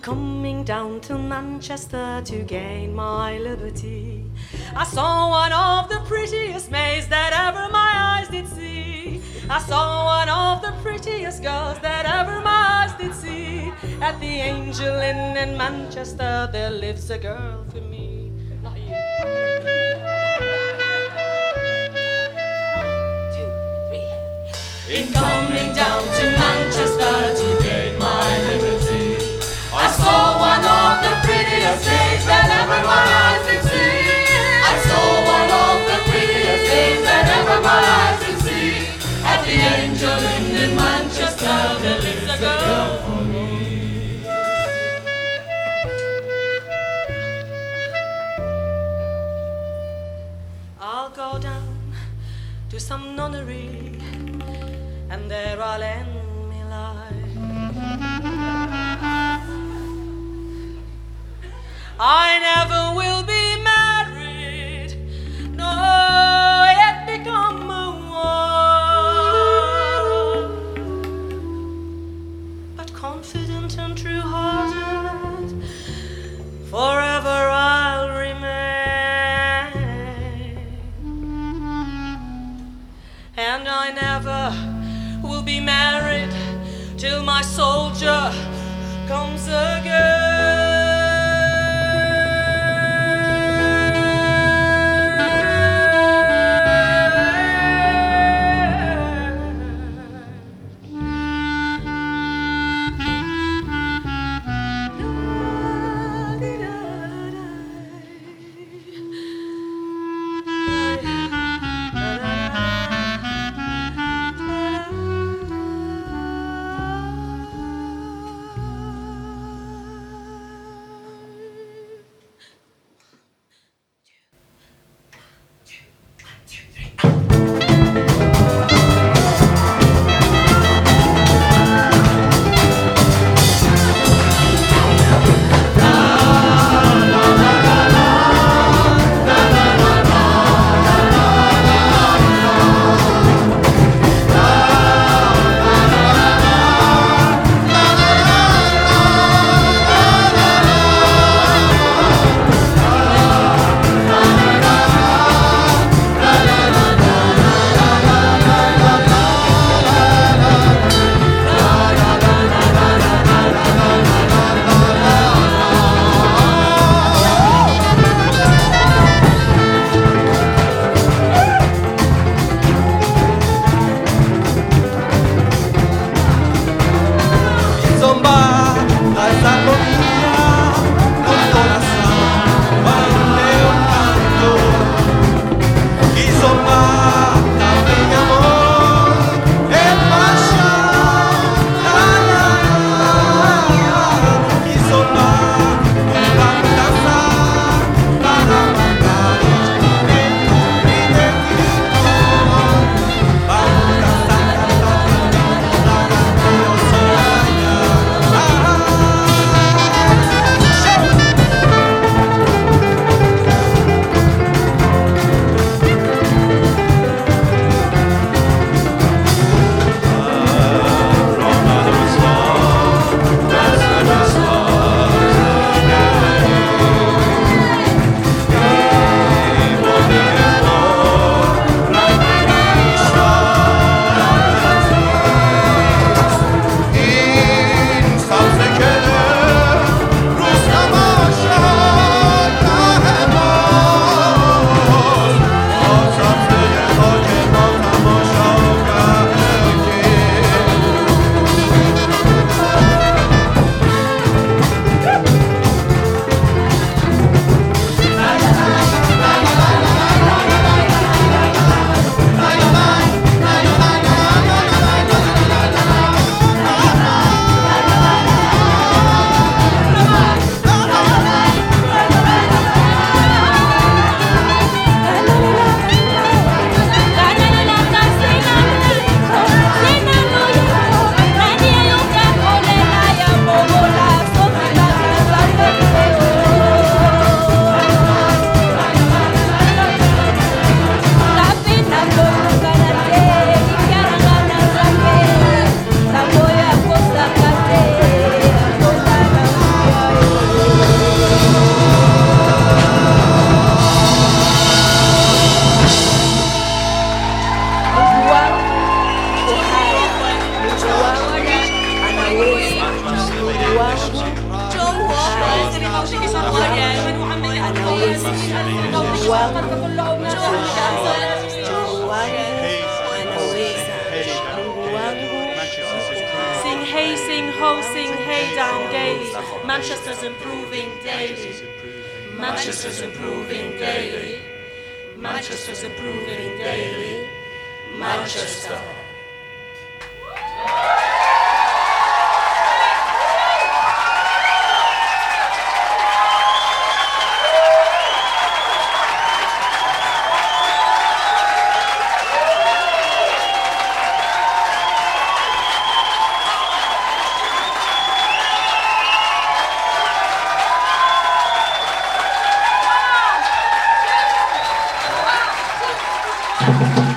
coming down to Manchester to gain my liberty. I saw one of the prettiest maids that ever my eyes did see. I saw one of the prettiest girls that ever my eyes did see. At the Angel Inn in Manchester there lives a girl for me. Not you. 1, 2, 3. In coming down to Manchester to gain my liberty, I saw one of the prettiest maids that ever my eyes did see. I saw one of the prettiest maids that ever my eyes did see. At the Angel Inn in Manchester there lives a girl for me. I'll go down to some nunnery and there I'll end me life. I never will be married, nor yet become a wife, but confident and true-hearted, forever I'll remain. And I never will be married till my soldier comes again. Sing hey, sing ho, sing hey down gaily. Manchester's improving daily. Manchester's improving daily. Manchester's improving daily. Manchester. Thank you.